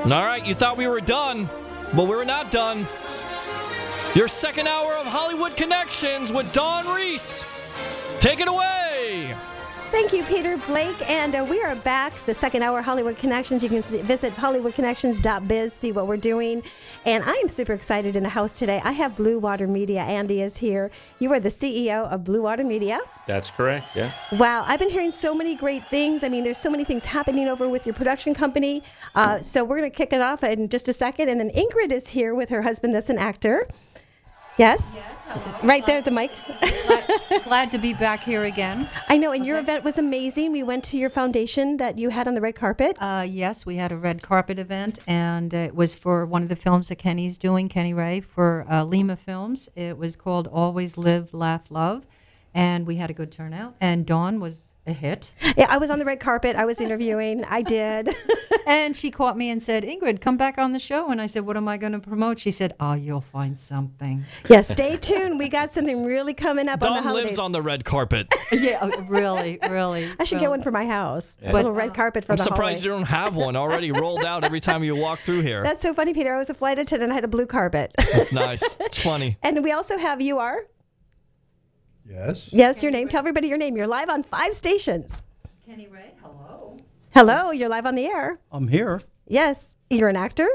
All right, you thought we were done, but we're not done. Your second hour of Hollywood Connections with Dawn Reese. Take it away. Thank you, Peter Blake. And we are back, the second hour Hollywood Connections. You can visit hollywoodconnections.biz, see what we're doing. And I am super excited in the house today. I have Blue Water Media. Andy is here. You are the CEO of Blue Water Media. That's correct, yeah. Wow, I've been hearing so many great things. I mean, there's so many things happening over with your production company. So we're going to kick it off in just a second. And then Ingrid is here with her husband that's an actor. Yes? Yes, hello. Right there at the mic. Glad to be back here again. I know, and your event was amazing. We went to your foundation that you had on the red carpet. Yes, we had a red carpet event, and it was for one of the films that Kenny's doing, Kenny Ray, for Lima Films. It was called Always Live, Laugh, Love, and we had a good turnout, and Dawn was a hit. Yeah, I was on the red carpet. I was interviewing. I did. And she caught me and said, Ingrid, come back on the show. And I said, what am I going to promote? She said, oh, you'll find something. Yeah, stay tuned. We got something really coming up on the Dawn holidays. lives on the red carpet. Yeah, really, really. I should get one for my house. Yeah. A little red carpet for I'm the surprised holiday. you don't have one already rolled out every time you walk through here. That's so funny, Peter. I was a flight attendant. I had a blue carpet. That's nice. It's funny. And we also have you are. Yes. Yes, your name. Tell everybody your name. You're live on 5 stations. Kenny Ray, hello. Hello, you're live on the air. I'm here. Yes. You're an actor?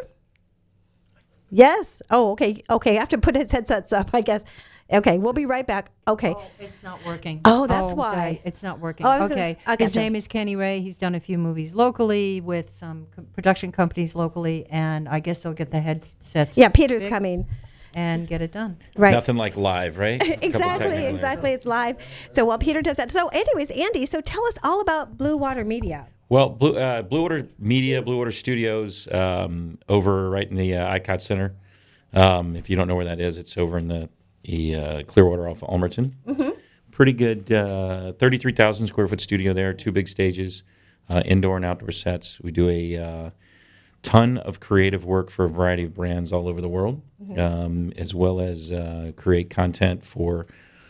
Yes. Oh, okay. Okay, I have to put his headsets up, I guess. Okay, we'll be right back. Okay. Oh, it's not working. Oh, that's why. Okay, it's not working. Oh, I was Okay. gonna- I His gotcha. name is Kenny Ray. He's done a few movies locally with some production companies locally, and I guess they'll get the headsets. Yeah, Peter's fixed coming. and get it done. Right. Nothing like live, right? A couple Exactly, technical exactly. It's live. So while Peter does that. So anyways, Andy, so tell us all about Blue Water Media. Well, Blue Water Media, Blue Water Studios, over right in the ICOT Center. If you don't know where that is, it's over in the Clearwater off of Ulmerton. Mm-hmm. Pretty good 33,000 square foot studio there, 2 big stages, indoor and outdoor sets. We do a ton of creative work for a variety of brands all over the world, as well as create content for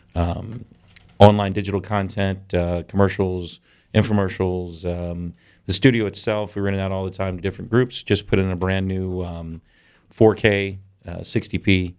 online digital content, commercials, infomercials. The studio itself, we rent it out all the time to different groups. Just put in a brand new 4K, 60p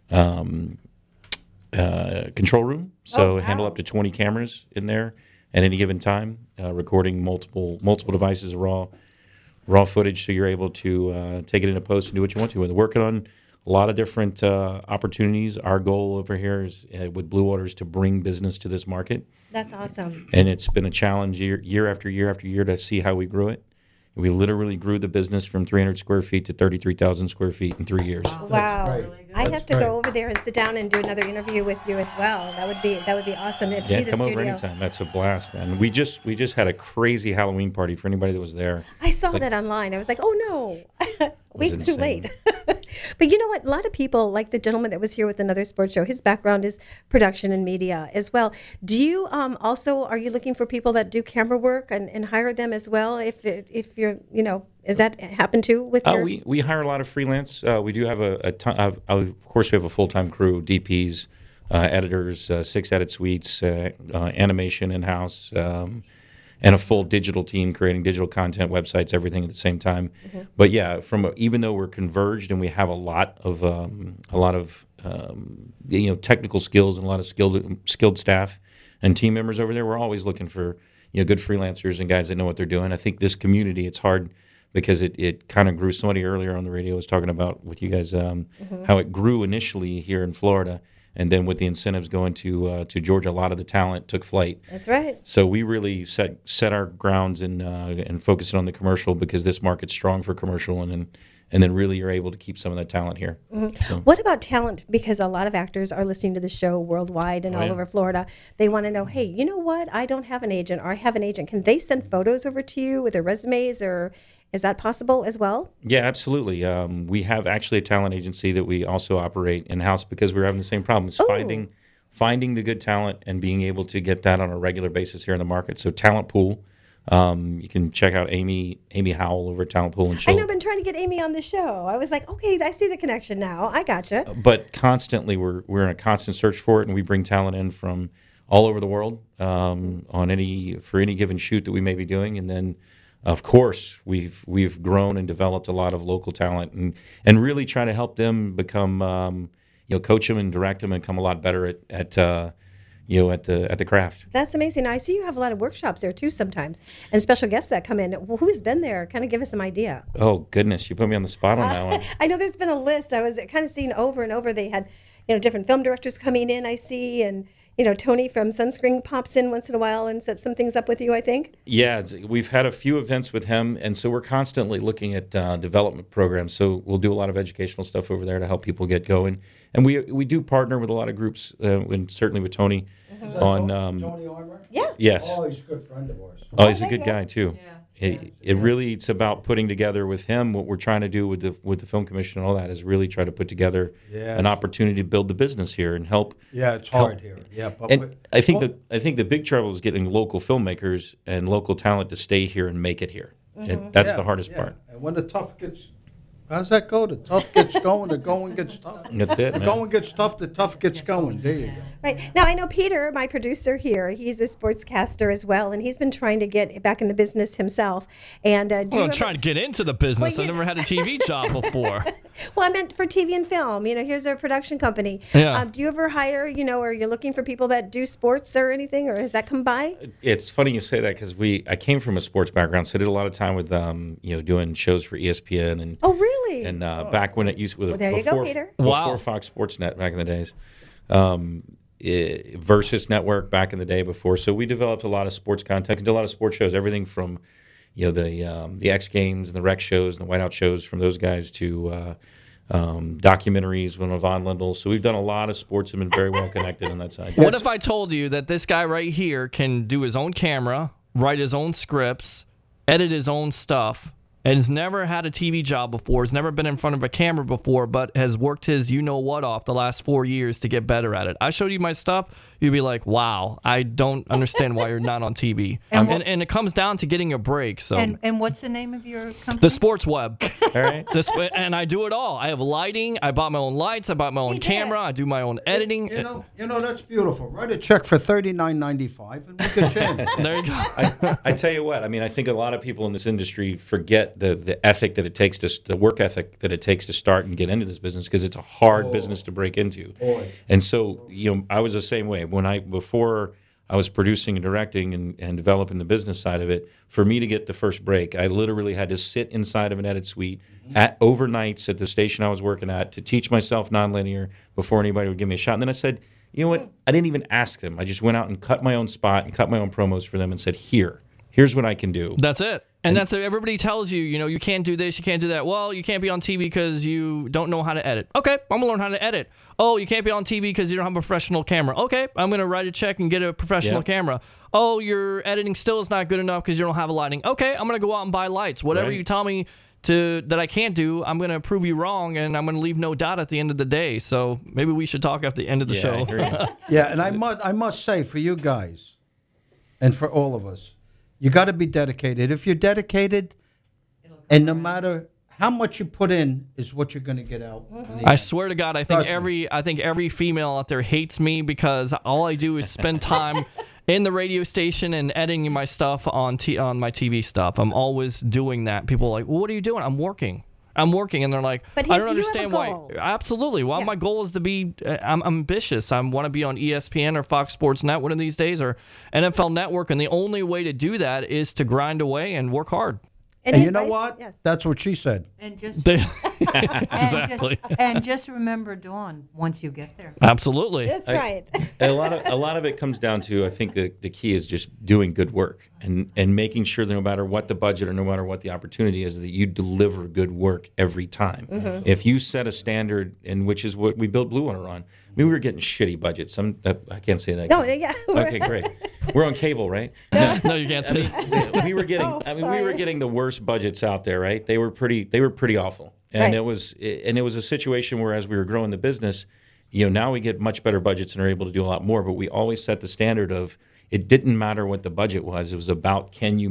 control room. So handle up to 20 cameras in there at any given time, recording multiple devices of raw footage, so you're able to take it into post and do what you want to. We're working on a lot of different opportunities. Our goal over here is with Blue Water is to bring business to this market. That's awesome. And it's been a challenge year after year after year to see how we grew it. We literally grew the business from 300 square feet to 33,000 square feet in 3 years. Wow. great. I have to That's go over there and sit down and do another interview with you as well. That would be awesome. And Yeah, see the come over studio. anytime. That's a blast, man. We just had a crazy Halloween party for anybody that was there. I saw It's like- that online. I was like, oh no, way too insane. late. But you know what? A lot of people, like the gentleman that was here with another sports show, his background is production and media as well. Do you also, are you looking for people that do camera work and hire them as well? If you're, does that happen too with your? We hire a lot of freelance. We do have a ton of course, we have a full-time crew, DPs, editors, 6 edit suites, animation in-house, and a full digital team creating digital content, websites, everything at the same time. Mm-hmm. But yeah, even though we're converged and we have a lot of technical skills and a lot of skilled staff and team members over there, we're always looking for good freelancers and guys that know what they're doing. I think this community, it's hard because it kind of grew. Somebody earlier on the radio was talking about with you guys how it grew initially here in Florida. And then with the incentives going to Georgia, a lot of the talent took flight. That's right. So we really set our grounds and focused on the commercial because this market's strong for commercial, and then really you're able to keep some of that talent here. Mm-hmm. So, What about talent? Because a lot of actors are listening to the show worldwide and all yeah. over Florida. They want to know, hey, you know what? I don't have an agent, or I have an agent. Can they send photos over to you with their resumes, or is that possible as well? yeah, absolutely. We have actually a talent agency that we also operate in-house because we're having the same problem. It's finding the good talent and being able to get that on a regular basis here in the market. So Talent Pool. You can check out Amy Howell over at Talent Pool, and I know I've been trying to get Amy on the show. I was like, okay, I see the connection now. I gotcha. But constantly, we're in a constant search for it, and we bring talent in from all over the world for any given shoot that we may be doing, and then of course, we've grown and developed a lot of local talent, and really try to help them become, coach them and direct them and become a lot better at the craft. That's amazing. Now, I see you have a lot of workshops there too sometimes, and special guests that come in. Well, who's been there? Kind of give us some idea. Oh goodness, you put me on the spot on that one. I know there's been a list. I was kind of seeing over and over. They had, different film directors coming in. I see, and Tony from Sunscreen pops in once in a while and sets some things up with you, I think. Yeah, we've had a few events with him, and so we're constantly looking at development programs. So we'll do a lot of educational stuff over there to help people get going. And we do partner with a lot of groups, and certainly with Tony on. Tony Armour? Yeah. Yes. Oh, he's a good friend of ours. Oh, he's a there you good go. guy too. It's about putting together with him what we're trying to do with the Film Commission and all that is really try to put together an opportunity to build the business here and help. Yeah, it's hard here. Yeah, but And I think the big trouble is getting local filmmakers and local talent to stay here and make it here. And that's the hardest part. And when the tough gets, how's that go? The tough gets going, the going gets tough. That's it, The man. going gets tough, the tough gets going. There you go. Right. Now, I know Peter, my producer here, he's a sportscaster as well, and he's been trying to get back in the business himself. And Well, I'm trying to get into the business. Well, I never had a TV job before. Well, I meant for TV and film. Here's our production company. Yeah. Do you ever hire, or are you looking for people that do sports or anything, or has that come by? It's funny you say that because I came from a sports background, so I did a lot of time with doing shows for ESPN and Oh, really? and back when it used to there you go, Peter. before Wow. Fox Sports Net back in the days, Versus Network back in the day before. So we developed a lot of sports content, did a lot of sports shows, everything from the X Games and the rec shows and the Whiteout shows from those guys to documentaries with Von Lindell. So we've done a lot of sports and been very well connected on that side. What if I told you that this guy right here can do his own camera, write his own scripts, edit his own stuff, and has never had a TV job before, has never been in front of a camera before, but has worked his you-know-what off the last 4 years to get better at it? I showed you my stuff, you'd be like, wow, I don't understand why you're not on TV. And it comes down to getting a break. So And what's the name of your company? The Sports Web. All right. And I do it all. I have lighting. I bought my own lights. I bought my own camera. I do my own editing. You know that's beautiful. Write a check for $39.95 and we can change. There you go. I tell you what, I think a lot of people in this industry forget the ethic that it takes the work ethic that it takes to start and get into this business because it's a hard business to break into. Boy. And so, I was the same way. Before I was producing and directing and developing the business side of it, for me to get the first break, I literally had to sit inside of an edit suite at overnights at the station I was working at to teach myself nonlinear before anybody would give me a shot. And then I said, you know what? I didn't even ask them. I just went out and cut my own spot and cut my own promos for them and said, here's what I can do. That's it. And that's it. Everybody tells you, you can't do this, you can't do that. Well, you can't be on TV because you don't know how to edit. Okay, I'm going to learn how to edit. Oh, you can't be on TV because you don't have a professional camera. Okay, I'm going to write a check and get a professional camera. Oh, your editing still is not good enough because you don't have a lighting. Okay, I'm going to go out and buy lights. Whatever you tell me that I can't do, I'm going to prove you wrong, and I'm going to leave no doubt at the end of the day. So maybe we should talk at the end of the I show. hear you. Yeah, and I must say for you guys and for all of us, you got to be dedicated. If you're dedicated, and no matter how much you put in is what you're going to get out. in the I end. swear to God, I think every female out there hates me because all I do is spend time in the radio station and editing my stuff on my TV stuff. I'm always doing that. People are like, well, what are you doing? I'm working, and they're like, But I don't you have a understand goal. why. Absolutely. Well, my goal is to be. I'm ambitious. I want to be on ESPN or Fox Sports Net one of these days, or NFL Network, and the only way to do that is to grind away and work hard. And you know advice? what? Yes. That's what she said. And just Exactly. and just remember Dawn once you get there. Absolutely. That's right. A lot of it comes down to, I think the key is just doing good work and making sure that no matter what the budget or no matter what the opportunity is, that you deliver good work every time. Mm-hmm. If you set a standard, and which is what we built Blue Water on. I mean, we were getting shitty budgets. I can't say that. No, yeah. Okay, great. We're on cable, right? No, you can't say. We were getting. Oh, we sorry. were getting the worst budgets out there, right? They were pretty awful, and Right. it was a situation where as we were growing the business, now we get much better budgets and are able to do a lot more. But we always set the standard of it didn't matter what the budget was. It was about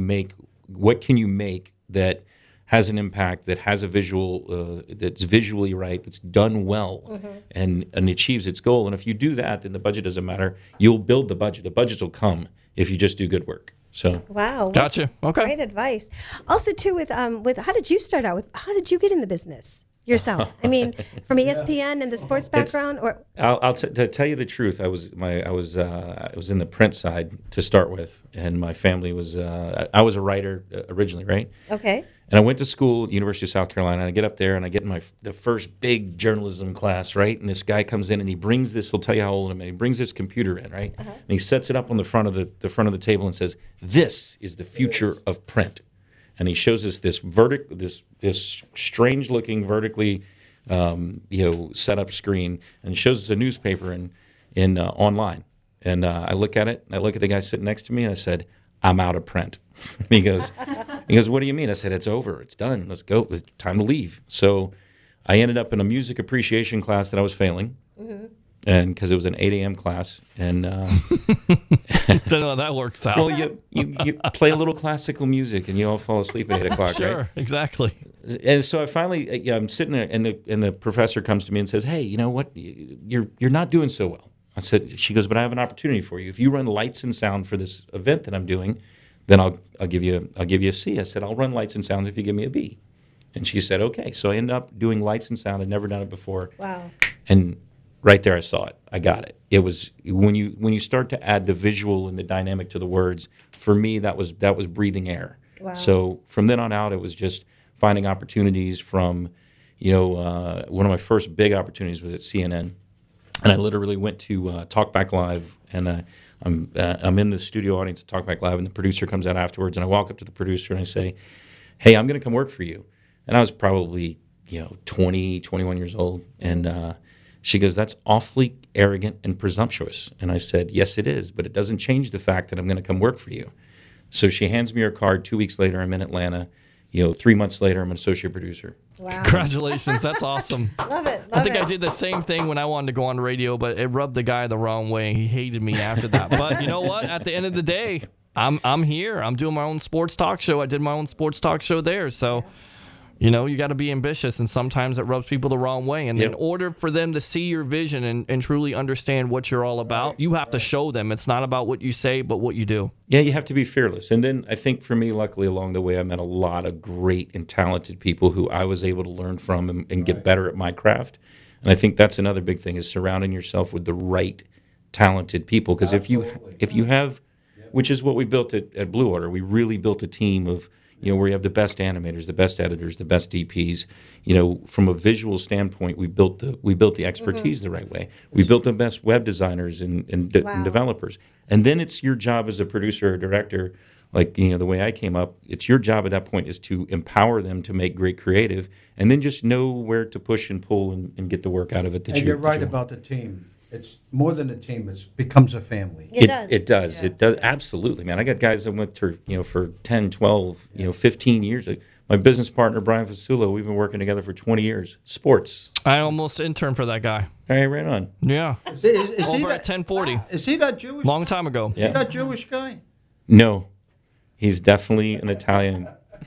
what can you make that has an impact, that has a visual, that's visually right, that's done well, and achieves its goal. And if you do that, then the budget doesn't matter. You'll build the budget. The budgets will come if you just do good work. So Wow. what Gotcha. Okay. Great advice. Also, too, with how did you start out? How did you get in the business yourself? I mean, from ESPN and the sports background, or To tell you the truth, I was in the print side to start with, and my family was I was a writer originally, right? okay. And I went to school, University of South Carolina, and I get up there and I get in the first big journalism class, right? And this guy comes in and he brings this, he'll tell you how old I am, he brings this computer in, right? And he sets it up on the front of the table and says, "This is the future of print." And he shows us this this strange looking vertically set up screen, and he shows us a newspaper in online. And I look at it, and I look at the guy sitting next to me, and I said, "I'm out of print." He goes, "What do you mean?" I said, "It's over. It's done. Let's go. It's time to leave." So I ended up in a music appreciation class that I was failing, and because it was an 8 a.m. class, and Don't know how that works out. well, you play a little classical music, and you all fall asleep at 8 o'clock, sure, right? exactly. And so I finally, I'm sitting there, and the professor comes to me and says, "Hey, you know what? You're not doing so well." I said, she goes, "But I have an opportunity for you. If you run lights and sound for this event that I'm doing, then I'll give you a C." I said, "I'll run lights and sound if you give me a B." And she said, "Okay." So I ended up doing lights and sound. I'd never done it before. Wow. And right there, I saw it. I got it. It was when you start to add the visual and the dynamic to the words. For me, that was breathing air. Wow. So from then on out, it was just finding opportunities. From one of my first big opportunities was at CNN, and I literally went to Talkback Live, and I'm in the studio audience at Talkback Live, and the producer comes out afterwards, and I walk up to the producer and I say, "Hey, I'm going to come work for you." And I was probably 20, 21 years old, and she goes, "That's awfully arrogant and presumptuous." And I said, "Yes, it is, but it doesn't change the fact that I'm going to come work for you." So she hands me her card. 2 weeks later, I'm in Atlanta. 3 months later, I'm an associate producer. Wow. Congratulations. That's awesome. Love it. I think I did the same thing when I wanted to go on radio, but it rubbed the guy the wrong way. He hated me after that. But you know what? At the end of the day, I'm here. I'm doing my own sports talk show. I did my own sports talk show there. So, you got to be ambitious, and sometimes it rubs people the wrong way. And in order for them to see your vision and truly understand what you're all about, you have to show them. It's not about what you say, but what you do. Yeah, you have to be fearless. And then I think for me, luckily, along the way, I met a lot of great and talented people who I was able to learn from and get better at my craft. And I think that's another big thing, is surrounding yourself with the right talented people. Because if you have, which is what we built at Blue Water, we really built a team of, where you have the best animators, the best editors, the best DPs. From a visual standpoint, we built the expertise the right way. We built the best web designers and developers. And then it's your job as a producer or director, like the way I came up. It's your job at that point is to empower them to make great creative, and then just know where to push and pull and get the work out of it. And you're right about the team. It's more than a team. It becomes a family. It does. It does. Yeah. It does. Absolutely, man. I got guys that went through, for 10, 12, 15 years. My business partner, Brian Fasulo, we've been working together for 20 years. Sports. I almost interned for that guy. All right, right on. Yeah. Is he Over that, at 1040. Is he that Jewish? Long time ago. Is he that Jewish guy? No, he's definitely an Italian.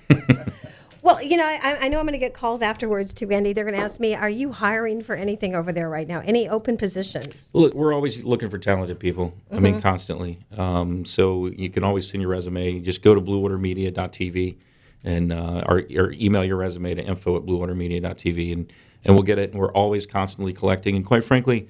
Well, I know I'm going to get calls afterwards to Andy. They're going to ask me, are you hiring for anything over there right now? Any open positions? Look, we're always looking for talented people. I mean, constantly. So you can always send your resume. Just go to bluewatermedia.tv and or email your resume to info@bluewatermedia.tv, and we'll get it. And we're always constantly collecting. And quite frankly,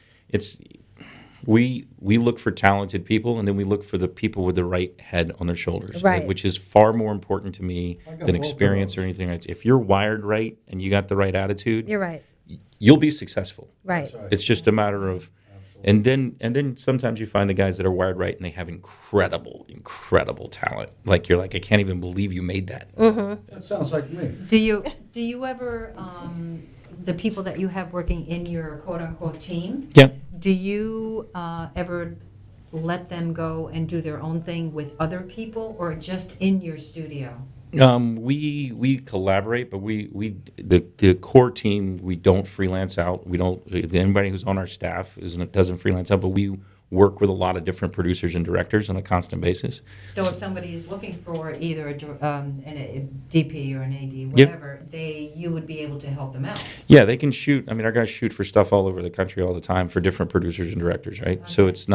we look for talented people, and then we look for the people with the right head on their shoulders, Right. which is far more important to me than experience or anything. If you're wired right and you got the right attitude, You're right. you'll be successful. Right. It's just a matter of, and then sometimes you find the guys that are wired right and they have incredible talent. Like you're like, I can't even believe you made that. That sounds like me. Do you ever the people that you have working in your quote unquote team? Yeah. Do you ever let them go and do their own thing with other people, or just in your studio? We collaborate, but the core team, we don't freelance out. We don't. Anybody who's on our staff doesn't freelance out, but we work with a lot of different producers and directors on a constant basis. So if somebody is looking for either a DP or an AD, whatever, you would be able to help them out. Yeah, they can shoot. I mean, our guys shoot for stuff all over the country all the time for different producers and directors, right? So it's not.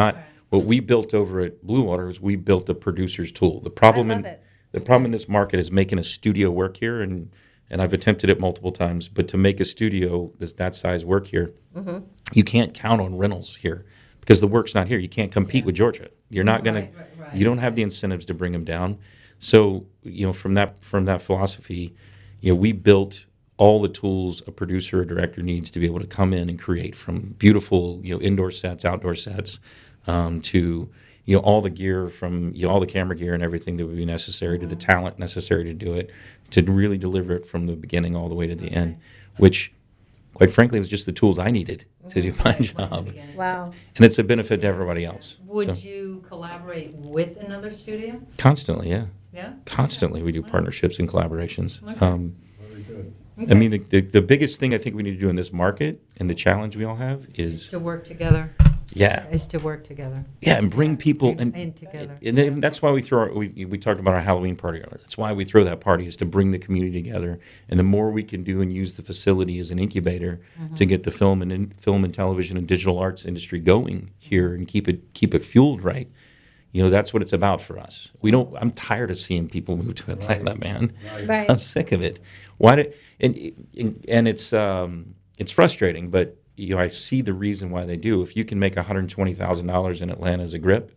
What we built over at Blue Water is we built a producer's tool. The problem love it. the problem in this market is making a studio work here, and I've attempted it multiple times. But to make a studio that size work here, you can't count on rentals here because the work's not here. You can't compete with Georgia. You're not going to. You don't have the incentives to bring them down. So from that philosophy, we built all the tools a producer or director needs to be able to come in and create, from beautiful indoor sets, outdoor sets, to all the gear, from all the camera gear and everything that would be necessary, to the talent necessary to do it, to really deliver it from the beginning all the way to the end, which, quite frankly, was just the tools I needed to do my job. Wow. And it's a benefit to everybody else. Would So, you collaborate with another studio? constantly, yeah. Yeah? Constantly, we do partnerships and collaborations. Okay. Very good. I mean, the biggest thing I think we need to do in this market, and the challenge we all have, is To work together. yeah, Is to work together. and bring people And together. And then that's why we we talked about our Halloween party earlier. That's why we throw that party, is to bring the community together. And the more we can do and use the facility as an incubator to get the film and television and digital arts industry going here and keep it fueled right. That's what it's about for us. I'm tired of seeing people move to Atlanta, man. Right. I'm sick of it. And it's frustrating, but I see the reason why they do. If you can make $120,000 in Atlanta as a grip,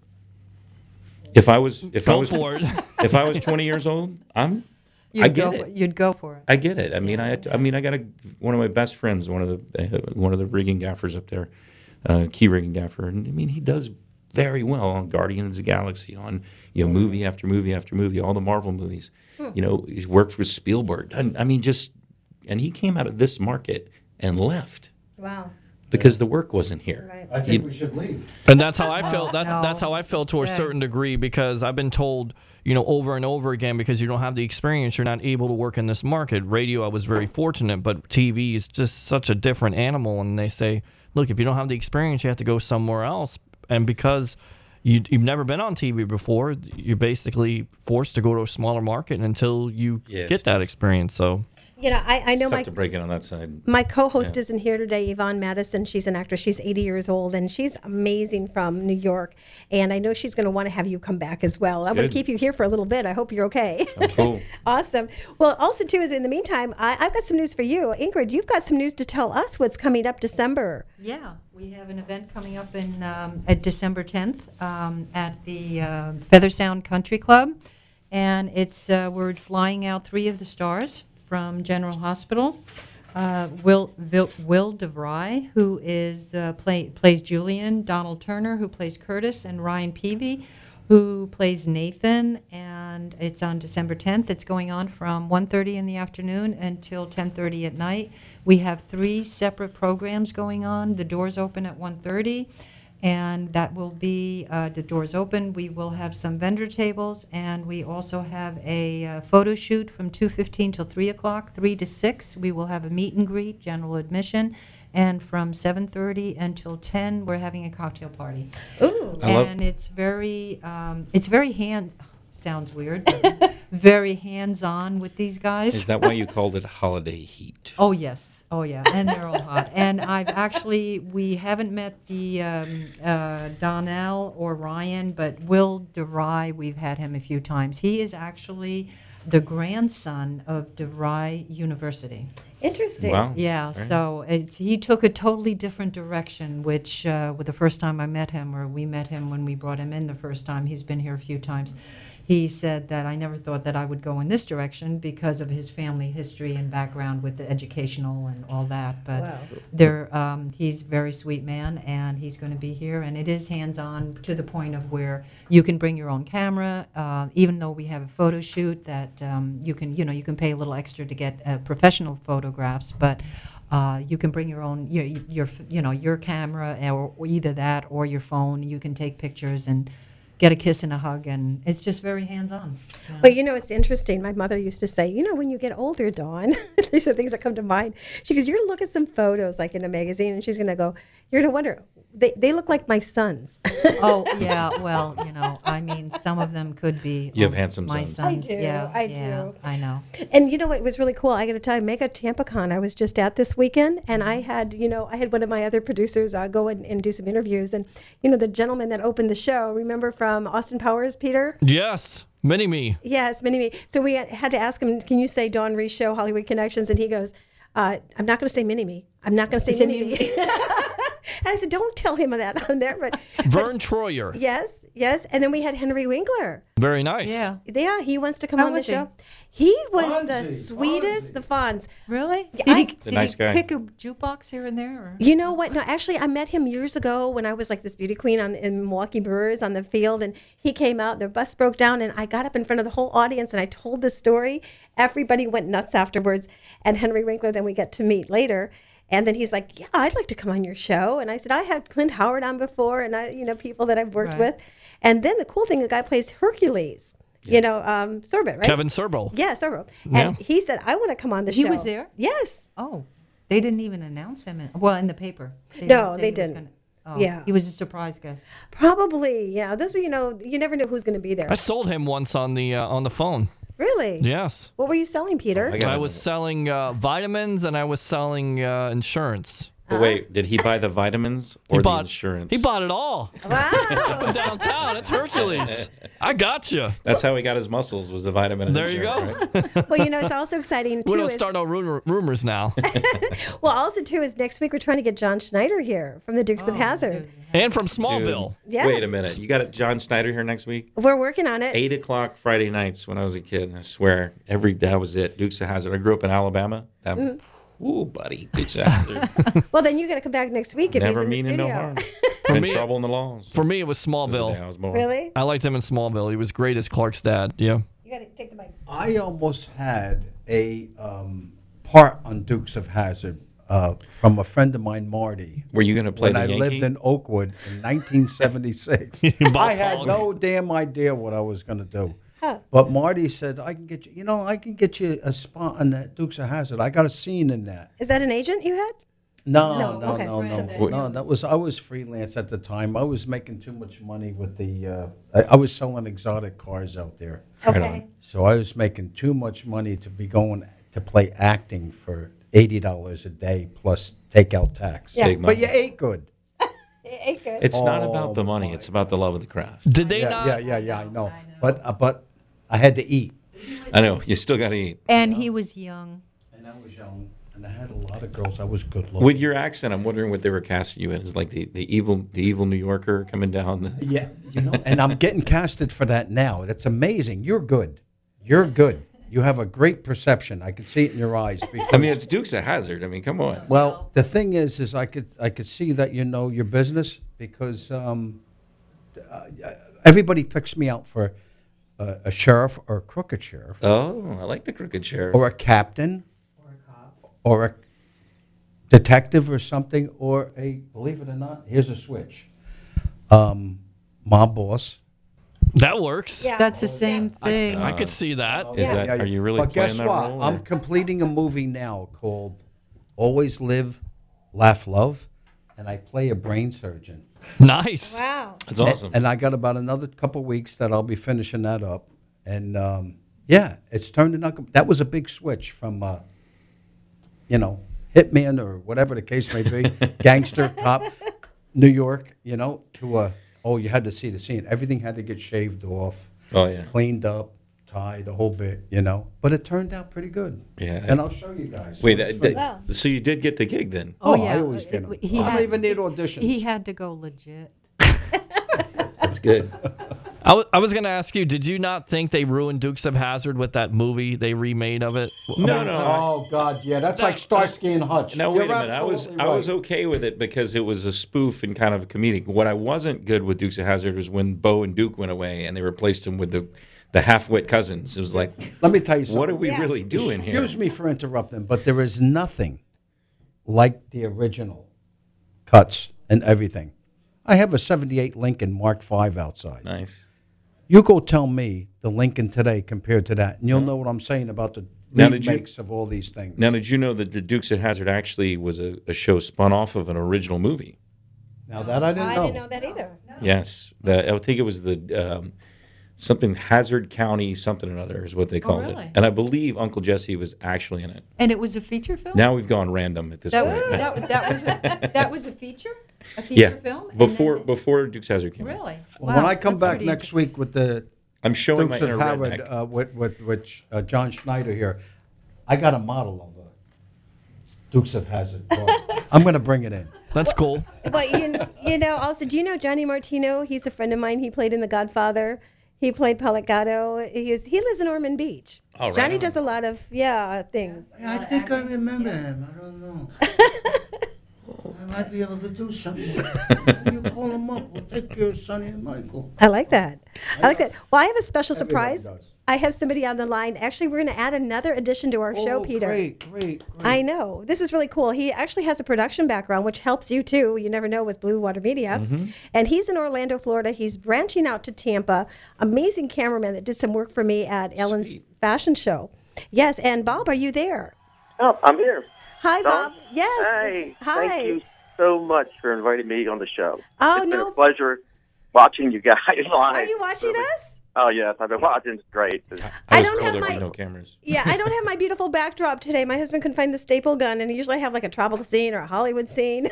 if I was Go for it. if I was 20 years old, I get it. You'd go for it. I get it. I mean, I got one of my best friends, one of the rigging gaffers up there, key rigging gaffer, and I mean, he does very well on Guardians of the Galaxy, on movie after movie after movie, all the Marvel movies. He's worked with Spielberg. And he came out of this market and left Wow. because the work wasn't here. Right. I think we should leave. And that's how I felt. That's no. how I felt to a Yeah. certain degree, because I've been told, over and over again, because you don't have the experience, you're not able to work in this market. Radio, I was very fortunate, but TV is just such a different animal. And they say, look, if you don't have the experience, you have to go somewhere else. And because you've never been on TV before, you're basically forced to go to a smaller market until you Yeah, it's get that tough. experience. So I know It's tough to break it on that side. my co-host Yeah. isn't here today, Yvonne Madison. She's an actress. She's 80 years old, and she's amazing from New York. And I know she's going to want to have you come back as well. I'm going Good. to keep you here for a little bit. I hope you're okay. I'm cool. Awesome. Well, also, too, is in the meantime, I've got some news for you. Ingrid, you've got some news to tell us what's coming up December. Yeah, we have an event coming up at December 10th at the Feather Sound Country Club, and we're flying out 3 of the stars from General Hospital. Will DeVry, who plays Julian, Donald Turner, who plays Curtis, and Ryan Peavy, who plays Nathan, and it's on December 10th. It's going on from 1:30 in the afternoon until 10:30 at night. We have 3 separate programs going on. The doors open at 1:30, and that will be, the doors open. We will have some vendor tables, and we also have a photo shoot from 2:15 till 3 o'clock, 3 to 6. We will have a meet and greet, general admission, and from 7:30 until 10, we're having a cocktail party. Ooh. And it's very sounds weird, but very hands-on with these guys. Is that why you called it holiday heat? Oh, yes. Oh, yeah. And they're all hot. And we haven't met the Donnell or Ryan, but Will DeVry, we've had him a few times. He is actually the grandson of DeVry University. Interesting. Wow. Yeah, Right. so he took a totally different direction, which with the first time I met him, or we met him when we brought him in the first time, he's been here a few times, he said that I never thought that I would go in this direction because of his family history and background with the educational and all that. But Wow. he's a very sweet man, and he's going to be here. And it is hands-on to the point of where you can bring your own camera, even though we have a photo shoot that you can pay a little extra to get professional photographs, but. You can bring your own your camera, or either that or your phone. You can take pictures and get a kiss and a hug, and it's just very hands-on. Yeah. But it's interesting. My mother used to say, when you get older, Dawn, these are things that come to mind. She goes, you're going to look at some photos like in a magazine, and she's going to go, you're going to wonder, they look like my sons. Oh, yeah, well, I mean, some of them could be. You have handsome my sons. sons. I do, Yeah, I yeah, do. I know. And you know what was really cool? I got to tell you, Mega TampaCon, I was just at this weekend, and I had one of my other producers go and do some interviews. And, the gentleman that opened the show, remember from Austin Powers, Peter? Yes, Mini-Me. Yes, Mini-Me. So we had to ask him, can you say Dawn Reese Show, Hollywood Connections? And he goes, I'm not going to say Mini-Me. I'm not going to say Mini-Me. And I said, don't tell him that on there. But Vern Troyer. yes. And then we had Henry Winkler. Very nice. Yeah. Yeah, he wants to come How on the was he? show. He was the Fonzie, sweetest, Fonzie. the Fonz. Really? I- Did nice he guy. kick a jukebox here and there? Or? You know what? No, actually, I met him years ago when I was like this beauty queen in Milwaukee Brewers on the field, and he came out. Their bus broke down, and I got up in front of the whole audience and I told the story. Everybody went nuts afterwards. And Henry Winkler, then we get to meet later. And then he's like, "Yeah, I'd like to come on your show." And I said, "I had Clint Howard on before, and people that I've worked Right. with." And then the cool thing, the guy plays Hercules. Sorbet, right? Kevin Sorbo. Yeah, Sorbo. Yeah. And he said, "I want to come on the show." He was there? Yes. Oh, they didn't even announce him. In the paper. No, say they he was didn't. gonna- oh, Yeah. He was a surprise guest. Probably, yeah. Those are, you never know who's going to be there. I sold him once on the phone. Really? Yes. What were you selling, Peter? I got I it. was selling vitamins and I was selling insurance. But wait, did he buy the vitamins or the insurance? He bought it all. Wow. Downtown. It's Hercules. I got you. That's how he got his muscles, was the vitamin and There you insurance, go. right? Well, it's also exciting We too. don't start no rumors now. Also too is next week we're trying to get John Schneider here from the Dukes of Hazzard. And from Dude, Smallville. Yeah. Wait a minute. You got John Snyder here next week? We're working on it. 8 o'clock Friday nights when I was a kid. I swear, that was it. Dukes of Hazzard. I grew up in Alabama. Ooh, buddy. Dukes of Hazzard. Well, then you got to come back next week if Never he's in the meaning no studio. harm. Been me- trouble in the laws. For me, it was This is the day Smallville. I was born. Really? I liked him in Smallville. He was great as Clark's dad. Yeah. You got to take the mic. I almost had a part on Dukes of Hazzard from a friend of mine, Marty. Were you going to play When the I Yankee? lived in Oakwood in 1976, Boss I had hog. no damn idea what I was going to do. Huh. But Marty said, "I can get you. I can get you a spot on that Dukes of Hazzard. I got a scene in that." Is that an agent you had? No, No, no, okay. no, Right. no. I was freelance at the time. I was making too much money with the. I was selling exotic cars out there, Right Okay. on. so I was making too much money to be going to play acting for $80 a day plus takeout tax. Yeah. Big money. But you ate good. It ain't good. It's not Oh, about the money. my It's about the love of the craft. Did they Yeah, not? yeah. I know. But I had to eat, I know. You still got to eat. And he was young. and I was young, and I had a lot of girls. I was good looking. With your accent, I'm wondering what they were casting you in. Is like the evil New Yorker coming down. Yeah, and I'm getting casted for that now. That's amazing. You're good. You're good. You have a great perception. I can see it in your eyes. Because, I mean, it's Dukes of Hazzard. I mean, come on. well, the thing is I could see that you know your business because everybody picks me out for a sheriff or a crooked sheriff Oh, I like the crooked sheriff. or a captain or a detective or something or believe it or not, here's a switch. Mob boss. That works. Yeah. That's the same thing. I could see that. Is that? Are you really But playing guess that what? role? I'm or- completing a movie now called Always Live, Laugh, Love, and I play a brain surgeon. Nice. Wow. That's awesome. And I got about another couple weeks that I'll be finishing that up. And yeah, it's turned out. That was a big switch from, hitman or whatever the case may be, gangster, cop, New York, to you had to see the scene. Everything had to get shaved off, Oh, yeah. cleaned up, tied, the whole bit, But it turned out pretty good. Yeah. And I'll show you guys. Wait, It's funny. Wow. so you did get the gig then? Oh, I always get 'em. I don't even need auditions. He had to go legit. That's good. I was going to ask you, did you not think they ruined Dukes of Hazzard with that movie they remade of it? No. Oh God, yeah, that's like Starsky and Hutch. No, You're wait a minute. I was absolutely okay with it because it was a spoof and kind of a comedic. What I wasn't good with Dukes of Hazzard was when Bo and Duke went away and they replaced him with the half-wit cousins. It was like, Let me tell you something. what are we really doing here? Excuse me for interrupting, but there is nothing like the original cuts and everything. I have a '78 Lincoln Mark V outside. Nice. You go tell me the Lincoln today compared to that, and you'll know what I'm saying about the Now, did you- remakes of all these things. Now, did you know that the Dukes of Hazzard actually was a show spun off of an original movie? Now that I didn't I know. didn't know that either. Yes, I think it was the something Hazard County something or other is what they called really? it. And I believe Uncle Jesse was actually in it. And it was a feature film? Now we've gone random at this That point. that was a feature? A feature film? And Before Dukes Hazard came out. Really? Well, when Wow, I come that's back pretty next week with the I'm showing Dukes my of inner Howard redneck. with John Schneider here, I got a model of a Dukes of Hazzard car. I'm going to bring it in. That's cool. But you know, also, do you know Johnny Martino? He's a friend of mine. He played in The Godfather. He played Pellegato. He lives in Ormond Beach. Oh, right Johnny on. does a lot of things. I think I remember him. I don't know. I might be able to do something. You call him up. We'll take care of Sonny and Michael. I like that. I like that. Well, I have a special Everybody surprise. does. I have somebody on the line. Actually, we're going to add another addition to our show, Peter. Great. I know. This is really cool. He actually has a production background, which helps you too. You never know with Blue Water Media. Mm-hmm. And he's in Orlando, Florida. He's branching out to Tampa. Amazing cameraman that did some work for me at Ellen's Sweet. fashion show. Yes. And Bob, are you there? Oh, I'm here. Hi, Dawn? Bob. Yes. Hi. Hi. Thank you so much for inviting me on the show. Oh, It's been no. a pleasure watching you guys live. Are you watching us? Oh, yes. I've been watching. It's great. I was don't told have there my- were no cameras. Yeah, I don't have my beautiful backdrop today. My husband couldn't find the staple gun, and usually I have like a tropical scene or a Hollywood scene.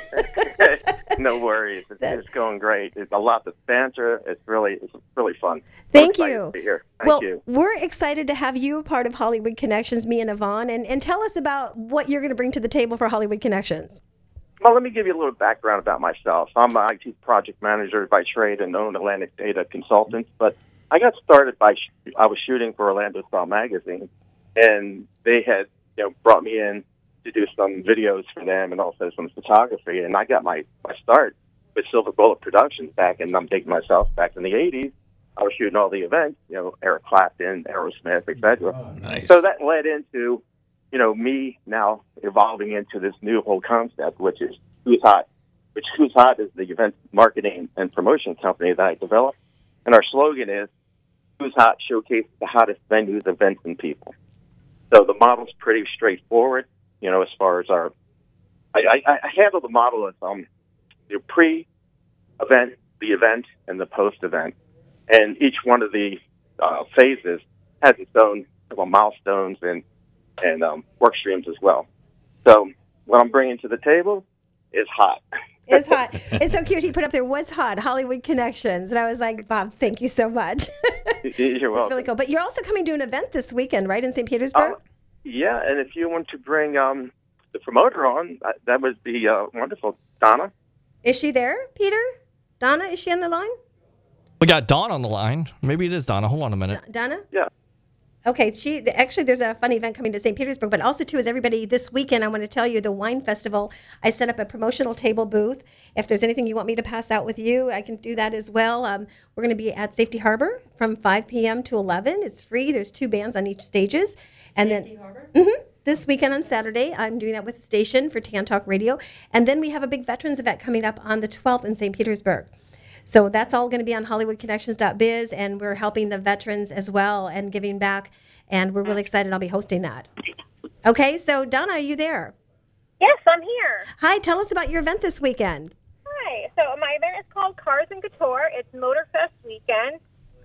No worries. It's going great. It's a lot of banter. It's really fun. Thank I'm excited you. to be here. Thank well, you. we're excited to have you a part of Hollywood Connections, me and Yvonne, and tell us about what you're going to bring to the table for Hollywood Connections. Well, let me give you a little background about myself. I'm an IT project manager by trade and own Atlantic Data Consultants, but I got started I was shooting for Orlando Style Magazine, and they had brought me in to do some videos for them and also some photography, and I got my start with Silver Bullet Productions back, and I'm taking myself back in the 80s. I was shooting all the events, Eric Clapton, Aerosmith, etc. Nice. So that led into me now evolving into this new whole concept, which is Who's Hot. Who's Hot is the event marketing and promotion company that I developed. And our slogan is, Who's Hot showcases the hottest venues, events, and people. So the model's pretty straightforward, as far as I handle the model as the pre-event, the event, and the post-event. And each one of the phases has its own milestones and work streams as well. So what I'm bringing to the table is hot. It's hot. It's so cute. He put up there, what's hot? Hollywood Connections. And I was like, Bob, thank you so much. You're It's welcome. really cool. But you're also coming to an event this weekend, right, in St. Petersburg? Yeah, and if you want to bring the promoter on, that would be wonderful. Donna? Is she there, Peter? Donna, is she on the line? We got Dawn on the line. Maybe it is Donna. Hold on a minute. Donna? Yeah. Okay, actually there's a fun event coming to St. Petersburg, but also too is everybody this weekend. I want to tell you the wine festival. I set up a promotional table booth. If there's anything you want me to pass out with you, I can do that as well. We're going to be at Safety Harbor from 5 p.m. to 11. It's free. There's 2 bands on each stages, and Safety Harbor? this weekend on Saturday, I'm doing that with the station for Tan Talk Radio, and then we have a big veterans event coming up on the 12th in St. Petersburg. So that's all going to be on HollywoodConnections.biz, and we're helping the veterans as well and giving back, and we're really excited. I'll be hosting that. Okay, so Donna, are you there? Yes, I'm here. Hi, tell us about your event this weekend. Hi. So my event is called Cars and Couture. It's Motorfest weekend,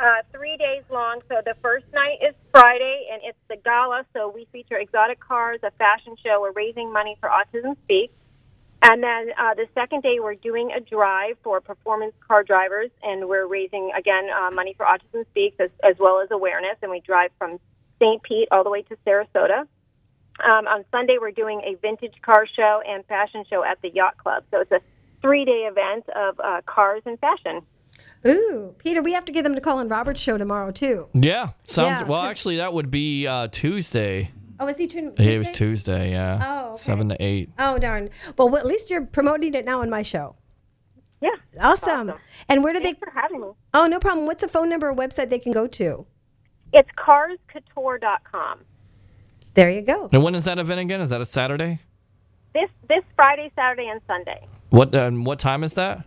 3 days long. So the first night is Friday, and it's the gala. So we feature exotic cars, a fashion show. We're raising money for Autism Speaks. And then the second day, we're doing a drive for performance car drivers, and we're raising, again, money for Autism Speaks as well as awareness. And we drive from St. Pete all the way to Sarasota. On Sunday, we're doing a vintage car show and fashion show at the Yacht Club. So it's a 3-day event of cars and fashion. Ooh, Peter, we have to get them to call on Robert's show tomorrow, too. Yeah. Sounds. Yeah, Well, 'cause- actually, that would be Tuesday. Oh, is he Tuesday? Yeah, it was Tuesday. Yeah. Oh, okay. 7 to 8. Oh, darn. Well, at least you're promoting it now on my show. Yeah. Awesome. And where do Thanks for having me. Oh, no problem. What's a phone number or website they can go to? It's carscouture.com. There you go. And when is that event again? Is that a Saturday? This Friday, Saturday, and Sunday. What time is that?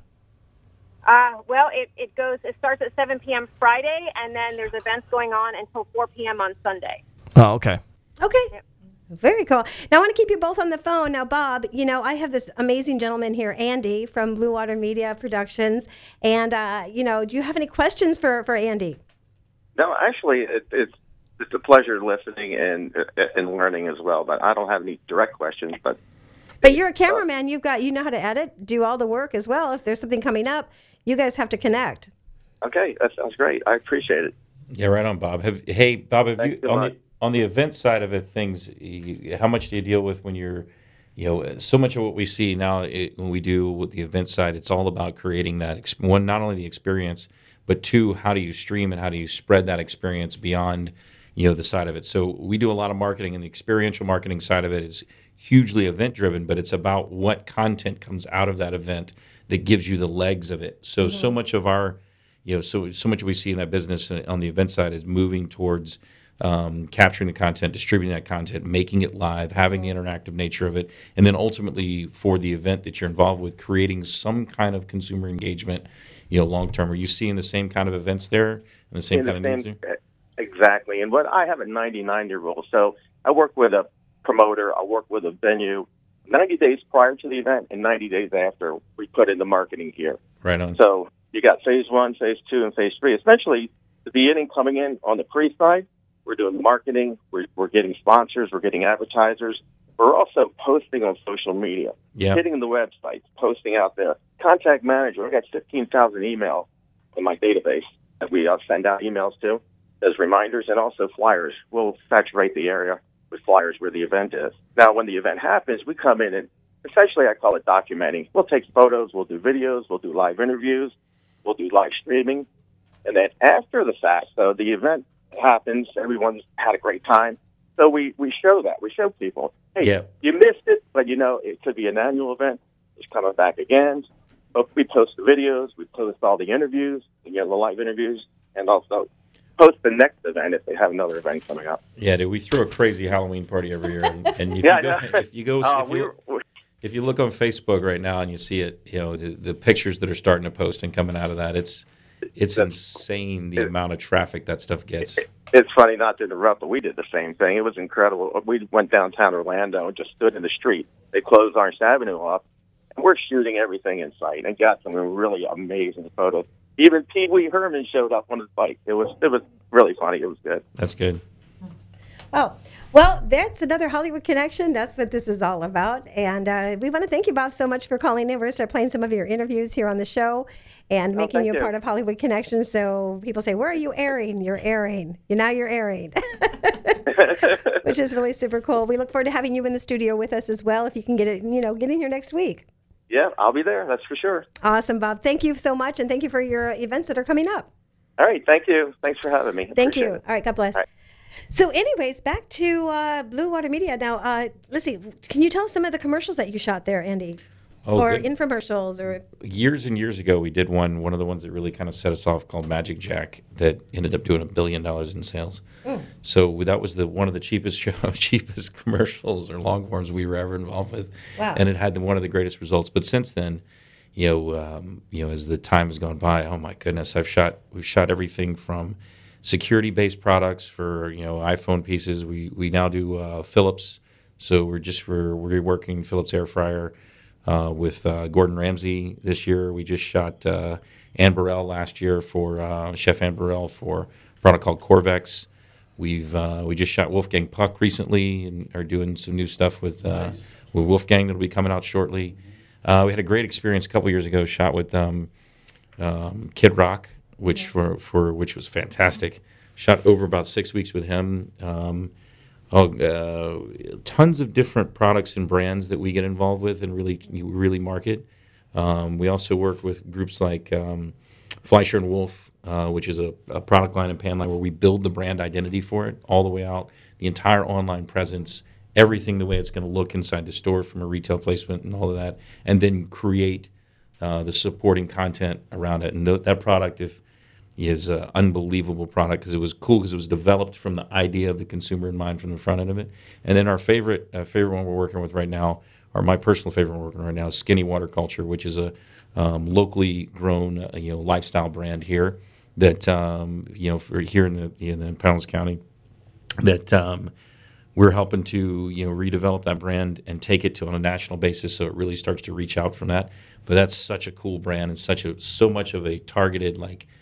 Well, it starts at 7 p.m. Friday, and then there's events going on until 4 p.m. on Sunday. Oh, okay. Okay. Very cool. Now, I want to keep you both on the phone. Now, Bob, I have this amazing gentleman here, Andy, from Blue Water Media Productions. And, do you have any questions for Andy? No, actually, it's a pleasure listening and learning as well. But I don't have any direct questions. But you're a cameraman. You know how to edit, do all the work as well. If there's something coming up, you guys have to connect. Okay, that sounds great. I appreciate it. Yeah, right on, Bob. Bob, have Thanks you so much. on the event side of it, how much do you deal with when you're, so much of what we see now when we do with the event side, it's all about creating that one, not only the experience, but two, how do you stream and how do you spread that experience beyond, the side of it. So we do a lot of marketing, and the experiential marketing side of it is hugely event driven, but it's about what content comes out of that event that gives you the legs of it. So so much of our, so much we see in that business on the event side is moving towards capturing the content, distributing that content, making it live, having the interactive nature of it, and then ultimately for the event that you're involved with, creating some kind of consumer engagement, long term. Are you seeing the same kind of events there and the same kind of needs there? Exactly. And I have a 99-year rule, so I work with a promoter, I work with a venue. 90 days prior to the event and 90 days after, we put in the marketing gear. Right on. So you got phase 1, phase 2, and phase 3. Essentially, the beginning coming in on the pre-side, we're doing marketing, we're getting sponsors, we're getting advertisers. We're also posting on social media, hitting the websites, posting out there. Contact manager, I got 15,000 emails in my database that we send out emails to as reminders, and also flyers. We'll saturate the area with flyers where the event is. Now, when the event happens, we come in and essentially I call it documenting. We'll take photos, we'll do videos, we'll do live interviews, we'll do live streaming. And then after the fact, so the event happens, everyone's had a great time. So we show that. We show people, hey, you missed it, but it could be an annual event. It's coming back again. But we post the videos, we post all the interviews, the live interviews, and also post the next event if they have another event coming up. Yeah, dude, we throw a crazy Halloween party every year, and if you look on Facebook right now and you see it, the pictures that are starting to post and coming out of that, it's insane the amount of traffic that stuff gets. It's funny, not to interrupt, but we did the same thing. It was incredible. We went downtown Orlando and just stood in the street. They closed Orange Avenue off, and we're shooting everything in sight and got some really amazing photos. Even Pee Wee Herman showed up on his bike. It was really funny. It was good. That's good. Oh, well, that's another Hollywood Connection. That's what this is all about. And we want to thank you, Bob, so much for calling in. We're going to start playing some of your interviews here on the show and making you a part of Hollywood Connection. So people say, where are you airing? You're airing. You're airing. Which is really super cool. We look forward to having you in the studio with us as well. If you can get in here next week. Yeah, I'll be there. That's for sure. Awesome, Bob. Thank you so much. And thank you for your events that are coming up. All right. Thank you. Thanks for having me. Thank you. It. All right. God bless. All right. So anyways, back to Blue Water Media. Now, let's see. Can you tell us some of the commercials that you shot there, Andy? Or good. Infomercials? Or years and years ago, we did one of the ones that really kind of set us off called Magic Jack that ended up doing $1 billion in sales. So that was one of the cheapest commercials or long forms we were ever involved with. Wow. And it had one of the greatest results. But since then, as the time has gone by, oh my goodness, we've shot everything from security-based products for iPhone pieces. We now do Philips, so we're reworking Philips air fryer with Gordon Ramsay this year. We just shot Anne Burrell last year for Chef Anne Burrell for a product called Corvex. We just shot Wolfgang Puck recently and are doing some new stuff with Wolfgang that'll be coming out shortly. We had a great experience a couple years ago. Shot with Kid Rock, which was fantastic. Shot over about 6 weeks with him. Tons of different products and brands that we get involved with and really market. We also work with groups like Fleischer and Wolf, which is a product line and pan line where we build the brand identity for it all the way out, the entire online presence, everything the way it's going to look inside the store from a retail placement and all of that, and then create the supporting content around it. And that product is an unbelievable product because it was cool because it was developed from the idea of the consumer in mind from the front end of it. And then our favorite one we're working with right now, or my personal favorite one we're working on right now, is Skinny Water Culture, which is a locally grown lifestyle brand here that for here in the Pinellas County that we're helping to redevelop that brand and take it to on a national basis, so it really starts to reach out from that. But that's such a cool brand and so much of a targeted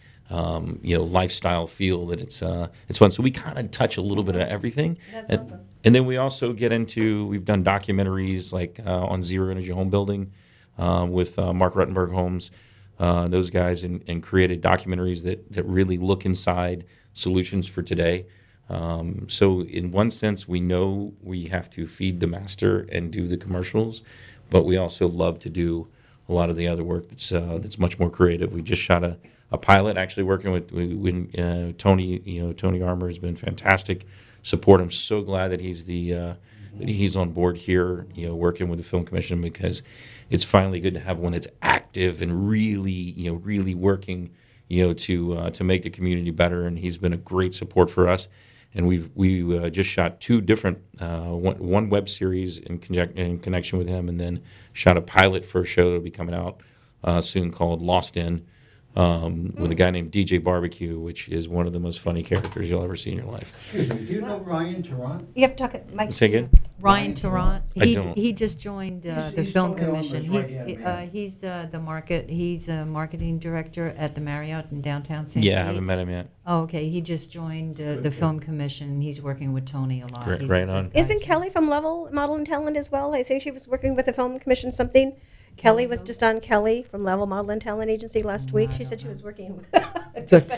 lifestyle feel that it's fun. So we kind of touch a little bit of everything. That's awesome. And then we also get into, we've done documentaries like on Zero Energy Home Building with Mark Ruttenberg Homes, those guys, and created documentaries that really look inside solutions for today. So in one sense, we know we have to feed the master and do the commercials, but we also love to do a lot of the other work that's much more creative. We just shot a pilot, actually working with Tony. Tony Armour has been fantastic support. I'm so glad that he's on board here, working with the Film Commission, because it's finally good to have one that's active and really working, to make the community better. And he's been a great support for us. And we just shot 2 different one web series in connection with him, and then shot a pilot for a show that'll be coming out soon called Lost In, with a guy named DJ Barbecue, which is one of the most funny characters you'll ever see in your life. Excuse me, do you know Ryan Tarrant? You have to talk at Mike. Say again? Ryan Tarrant. I don't. He just joined the He's Film totally on Commission. this right-hand man. He's He's a marketing director at the Marriott in downtown St. Yeah, I Pete. haven't met him yet. Oh, okay. He just joined the Film Commission. He's working with Tony a lot. Great, He's right a good on. guy. Isn't Kelly from Level Model and Talent as well? I think she was working with the Film Commission something. Kelly was just on Kelly from Level Model and Talent Agency last week. She said she was working. Good.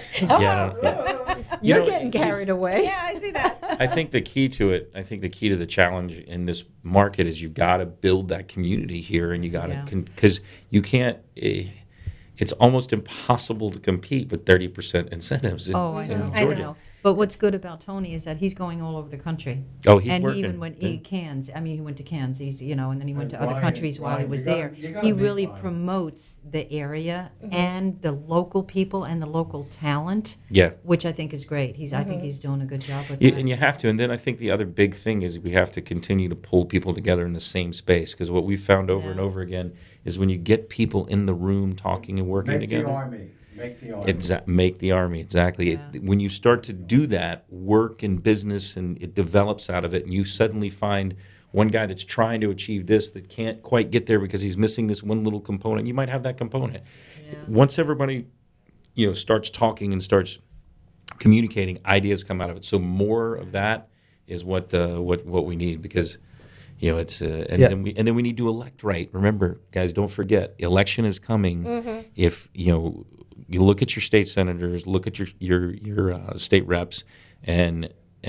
You're know, getting he's- carried away. Yeah, I see that. I think the key to the challenge in this market is you've got to build that community here, and you got to, Yeah. because you can't. It's almost impossible to compete with 30% incentives in, Oh, I know. in I Georgia. know. But what's good about Tony is that he's going all over the country. Oh, he's and working. he even went Yeah. Cairns. I mean, he went to Cairns. He's and then he went to other Ryan- countries while he Ryan, was you gotta- there. you gotta He meet really Ryan. promotes the area and the local people and the local talent, Yeah. which I think is great. I think he's doing a good job with Yeah, that. and you have to. And then I think the other big thing is we have to continue to pull people together in the same space, because what we've found over and Yeah. over again is when you get people in the room talking and working Make together. the army. Make the army. Make the army, exactly. Yeah. When you start to do that, work and business, and it develops out of it, and you suddenly find one guy that's trying to achieve this that can't quite get there because he's missing this one little component, you might have that component. Yeah. Once everybody, starts talking and starts communicating, ideas come out of it. So more of that is what we need, because it's and Yeah. then we need to elect right. Remember, guys, don't forget, election is coming. If you look at your state senators, look at your state reps, and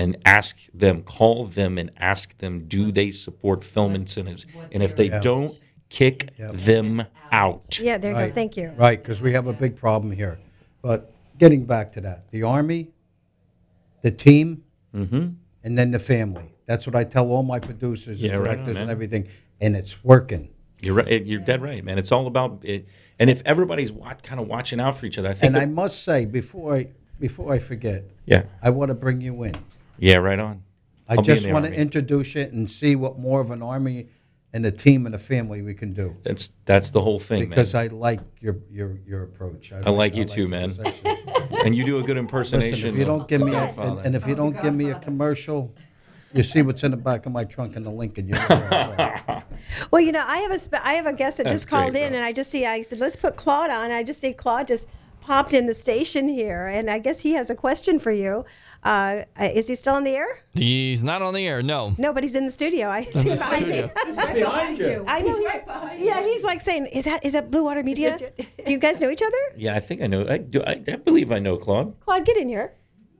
call them and ask them, do they support film incentives? And if they Yeah. don't, kick them out. Yeah, there you go. Right. Thank you. Right, because we have a big problem here. But getting back to that, the Army, the team, and then the family. That's what I tell all my producers Yeah, and right on, directors and man. everything, and it's working. You're right. You're dead right, man. It's all about it. And if everybody's kind of watching out for each other, I think. And I must say, before I forget, Yeah. I want to bring you in. Yeah. Right on. I I'll be just in the want to Army. introduce you and see what more of an army and a team and a family we can do. That's the whole thing, Because man. I like your approach. I like you too, man. conversation. And you do a good Listen, impersonation. if you don't give me Godfather. and if you don't give me a commercial, you see what's in the back of my trunk in the Lincoln. You know what I'm saying. Well, I have a guest that just That's called great, in, though. and I said, let's put Claude on. I just see Claude just popped in the station here, and I guess he has a question for you. Is he still on the air? He's not on the air. No. No, but he's in the studio. I see him behind me. Studio. Behind you. I know. Yeah, he's like saying, "Is that Blue Water Media? Do you guys know each other?" Yeah, I think I know. I believe I know Claude. Claude, get in here.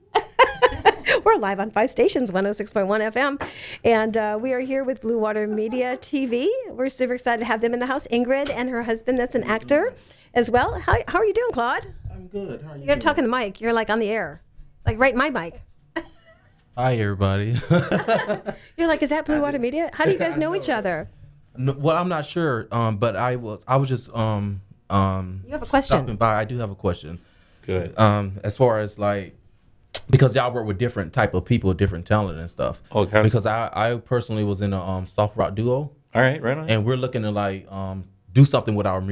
We're live on 5 stations, 106.1 FM, and we are here with Blue Water Media TV. We're super excited to have them in the house. Ingrid and her husband, that's an actor as well. How are you doing, Claude? I'm good. How are you? You got to talk in the mic. You're like on the air, like right in my mic. Hi, everybody. You're like, is that Blue Water Media? How do you guys know each other? No, well, I'm not sure, but I was just You have a question. stopping by. I do have a question. Good. As far as like, because y'all work with different type of people, different talent and stuff. Okay. Because I personally was in a soft rock duo, All right, right on. and we're looking to like do something with our music.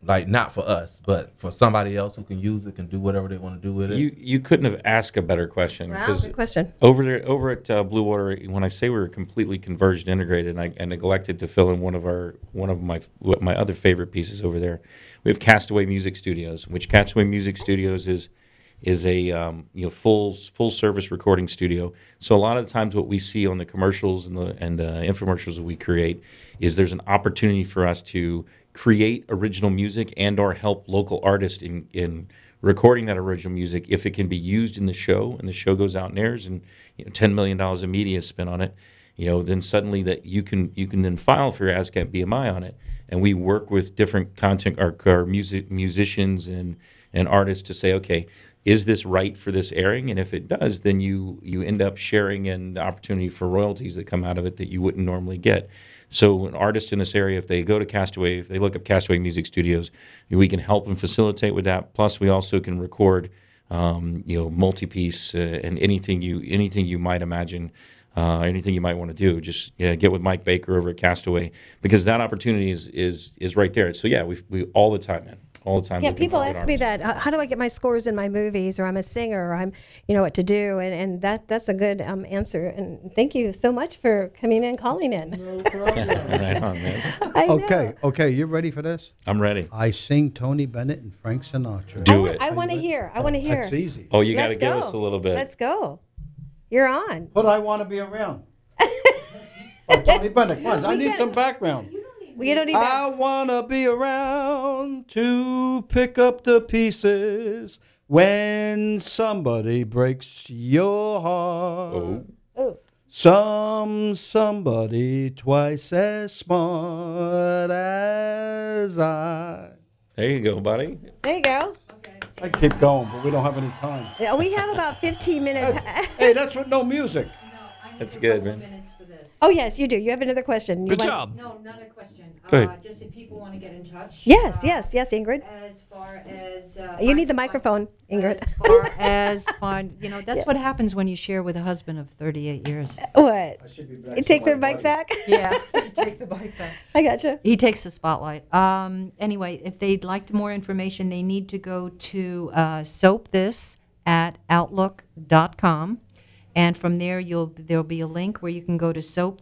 Like not for us, but for somebody else who can use it, can do whatever they want to do with it. You couldn't have asked a better question. Wow, 'Cause good question. over at Blue Water, when I say we were completely converged, integrated, and I neglected to fill in one of my other favorite pieces over there. We have Castaway Music Studios, which Castaway Music Studios is a full service recording studio. So a lot of the times, what we see on the commercials and the infomercials that we create is there's an opportunity for us to create original music and/or help local artists in recording that original music if it can be used in the show, and the show goes out and airs, and $10 million of media is spent on it. Then suddenly that you can then file for your ASCAP BMI on it, and we work with different content or musicians and artists to say, okay, is this right for this airing? And if it does, then you end up sharing in the opportunity for royalties that come out of it that you wouldn't normally get. So an artist in this area, if they go to Castaway, if they look up Castaway Music Studios, we can help and facilitate with that. Plus, we also can record, multi-piece and anything you might imagine, anything you might want to do. Just get with Mike Baker over at Castaway, because that opportunity is right there. So yeah, we all the time, man. All the time. Yeah, looking people for good ask me artists. that. How do I get my scores in my movies? Or I'm a singer, or I'm, what to do, and that's a good answer. And thank you so much for coming in, calling in. Right on, man. I know. Okay, you ready for this? I'm ready. I sing Tony Bennett and Frank Sinatra. Do it. I want to hear. I want to hear. That's easy. Oh, you got to Let's give go. us a little bit. Let's go. You're on. But I want to be around. Tony Bennett, come on, I need some background. You don't need I that. want to be around to pick up the pieces when somebody breaks your heart. Oh. Somebody twice as smart as I. There you go, buddy. There you go. I keep going, but we don't have any time. Yeah, we have about 15 minutes. Hey, that's with no music. That's good, man. Oh, yes, you do. You have another question. Good job. No, not a question. Go ahead. Just if people want to get in touch. Yes, Ingrid. As far as You need the microphone, Ingrid. As far as that's what happens when you share with a husband of 38 years. What? You take their bike back? Yeah, take the bike back. I gotcha. He takes the spotlight. Anyway, if they'd like more information, they need to go to soapthis@outlook.com. And from there, there'll be a link where you can go to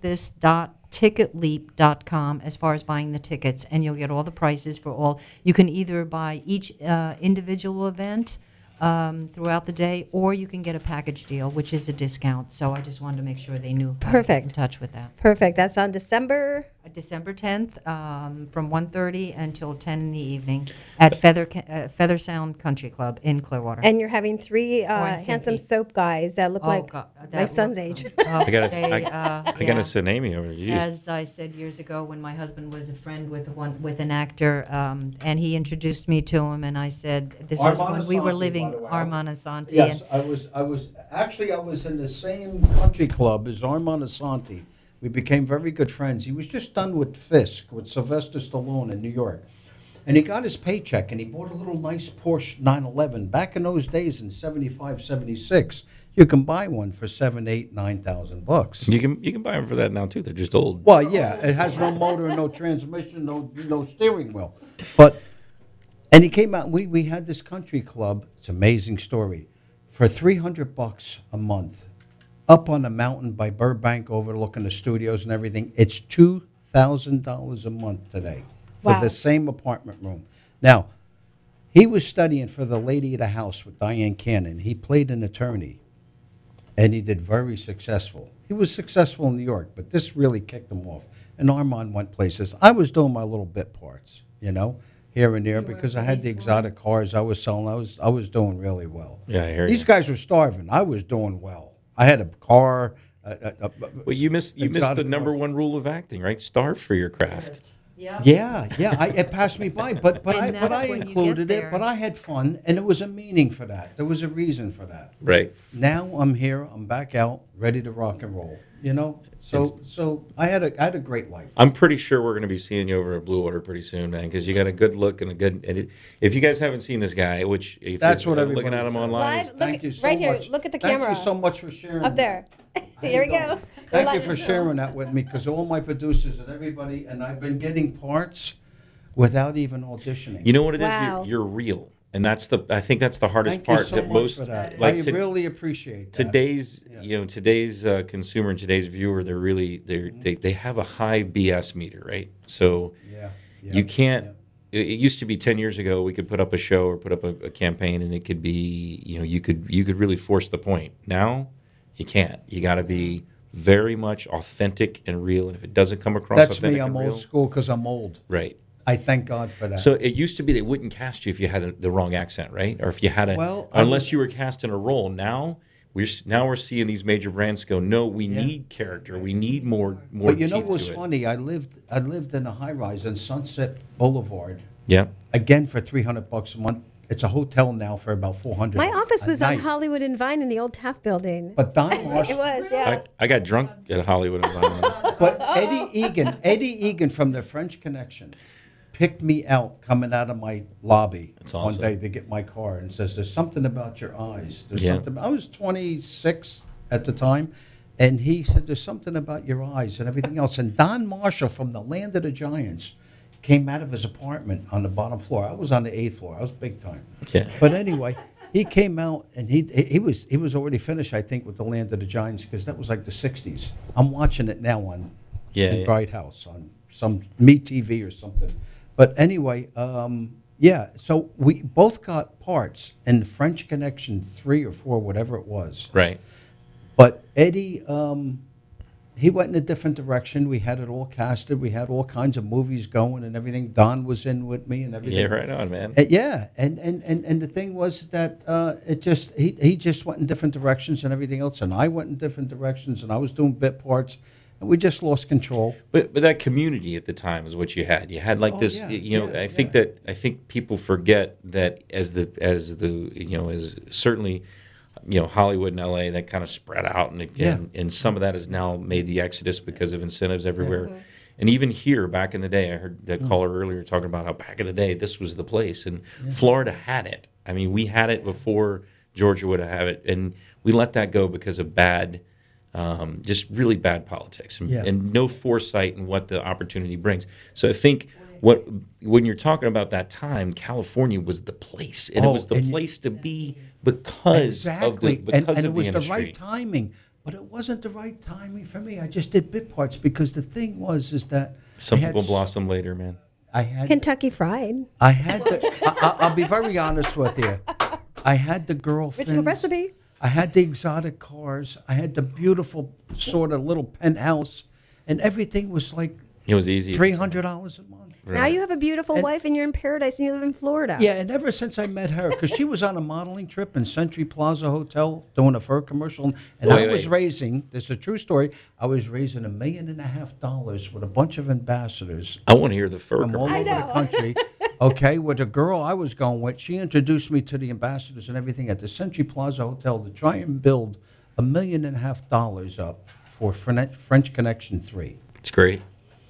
soapthis.ticketleap.com as far as buying the tickets, and you'll get all the prices for all. You can either buy each individual event throughout the day, or you can get a package deal, which is a discount. So I just wanted to make sure they knew how to get Perfect. in touch with that. Perfect. That's on December. December 10th from 1:30 until 10 in the evening at Feather Sound Country Club in Clearwater. And you're having three St. handsome Pete. soap guys that look like God, my son's age. I got to send Amy over. Jeez. As I said years ago, when my husband was a friend with an actor, and he introduced me to him, and I said, "This was Armand when we were Asante, living by the way. Armand Asante." Yes, and I was in the same country club as Armand Asante. We became very good friends. He was just done with Fisk, with Sylvester Stallone in New York. And he got his paycheck, and he bought a little nice Porsche 911. Back in those days, in 75, 76, you can buy one for $7,000, $8,000, $9,000. You can buy them for that now too. They're just old. Well, yeah, it has no motor, no transmission, no steering wheel. And he came out. We had this country club. It's an amazing story. For $300 a month, up on the mountain by Burbank, overlooking the studios and everything. It's $2,000 a month today for Wow. the same apartment room. Now, he was studying for the Lady of the House with Diane Cannon. He played an attorney, and he did very successful. He was successful in New York, but this really kicked him off. And Armand went places. I was doing my little bit parts, here and there, because I had the exotic cars I was selling. I was doing really well. Yeah, I hear These you. guys were starving. I was doing well. I had a car. Well, you missed the exotic number cars. one rule of acting, right? Starve for your craft. Yeah. It passed me by, but And that's I when you included get it. there. But I had fun, and there was a meaning for that. There was a reason for that. Right. Now I'm here. I'm back out, ready to rock and roll. So I had a great life. I'm pretty sure we're going to be seeing you over at Blue Water pretty soon, man, because you got a good look and a good. And if you guys haven't seen this guy, which if That's you're what looking at him everybody's online, Live. is- Thank you so right here. much. Look at the camera. Thank you so much for sharing. Up there. Here we go. Thank you for sharing that with me, because all my producers and everybody, and I've been getting parts without even auditioning. You know what it is? Wow. You're real, and I think that's the hardest Thank part you so that much most for that. like I really appreciate that. today's today's consumer and today's viewer. They have a high BS meter, right? So Yeah. you can't. It used to be 10 years ago we could put up a show or put up a campaign and it could be you could really force the point. Now you can't. You got to be very much authentic and real, and if it doesn't come across That's authentic me. I'm and real, old school because I'm old. right? I thank God for that. So it used to be they wouldn't cast you if you had the wrong accent, right? Or if you had unless you were cast in a role. Now we're seeing these major brands go, no, we need character, we need more. But you know teeth what's to it. funny? I lived in a high rise on Sunset Boulevard. Yeah, Again for $300 a month. It's a hotel now for about $400. My office a was on night. Hollywood and Vine in the old Taft building. But Don Marsh, It was, yeah. I got drunk at Hollywood Environment. but Eddie Egan from the French Connection picked me out coming out of my lobby That's one awesome. day to get my car and says, "There's something about your eyes. There's Yeah. something." I was 26 at the time, and he said, "There's something about your eyes and everything else." And Don Marshall from the Land of the Giants came out of his apartment on the bottom floor. I was on the 8th floor. I was big time. Yeah. But anyway, he came out and he was already finished, I think, with the Land of the Giants because that was like the 60s. I'm watching it now on in Bright House on some MeTV or something. But anyway, so we both got parts in French Connection 3 or 4, whatever it was. Right. But Eddie, he went in a different direction. We had it all casted. We had all kinds of movies going and everything. Don was in with me and everything. Yeah, right on, man. And the thing was that he just went in different directions and everything else, and I went in different directions, and I was doing bit parts, and we just lost control. But that community at the time is what you had. You had like this, I think people forget that as certainly, Hollywood and LA, that kind of spread out, and some of that has now made the exodus because of incentives everywhere. Mm-hmm. And even here, back in the day, I heard that caller earlier talking about how back in the day this was the place, and Florida had it. I mean, we had it before Georgia would have it, and we let that go because of bad. Just really bad politics and no foresight in what the opportunity brings. So I think when you're talking about that time, California was the place, and it was the place to be because of the and it the was the industry. right timing, but it wasn't the right timing for me. I just did bit parts because the thing is that Some I had people blossom later, man. I had Kentucky Fried. I had I'll be very honest with you. I had the girlfriends. Original recipe. I had the exotic cars. I had the beautiful sort of little penthouse, and everything was like It was easy. $300 a month. Now you have a beautiful wife and you're in paradise and you live in Florida. Yeah, and ever since I met her, because she was on a modeling trip in Century Plaza Hotel doing a fur commercial, and I was raising, this is a true story, I was raising $1.5 million with a bunch of ambassadors I want to hear the fur from all commercial. over the country. Okay, with a girl I was going with, she introduced me to the ambassadors and everything at the Century Plaza Hotel to try and build $1.5 million up for French Connection 3. It's great.